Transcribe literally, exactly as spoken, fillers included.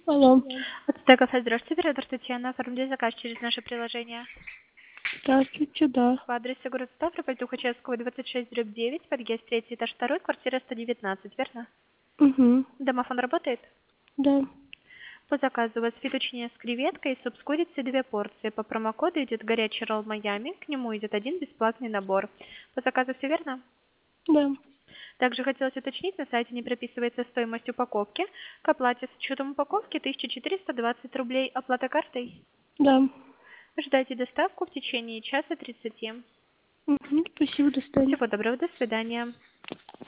Алло. Ацтека, здравствуйте, оператор Татьяна. Оформляйте заказ через наше приложение. Здравствуйте, да. По адресу город Ставрополь, Тухачевского, двадцать шесть, дробь девять, подъезд третий, этаж второй, квартира сто девятнадцать, верно? Угу. Домофон работает? Да. По заказу у вас фетучине с креветкой и суп с курицей две порции. По промокоду идет горячий ролл Майами, к нему идет один бесплатный набор. По заказу все верно? Да. Также хотелось уточнить, на сайте не прописывается стоимость упаковки. К оплате с учетом упаковки тысяча четыреста двадцать рублей. Оплата картой? Да. Ждайте доставку в течение часа тридцати. Угу. Спасибо, до свидания. Всего доброго, до свидания.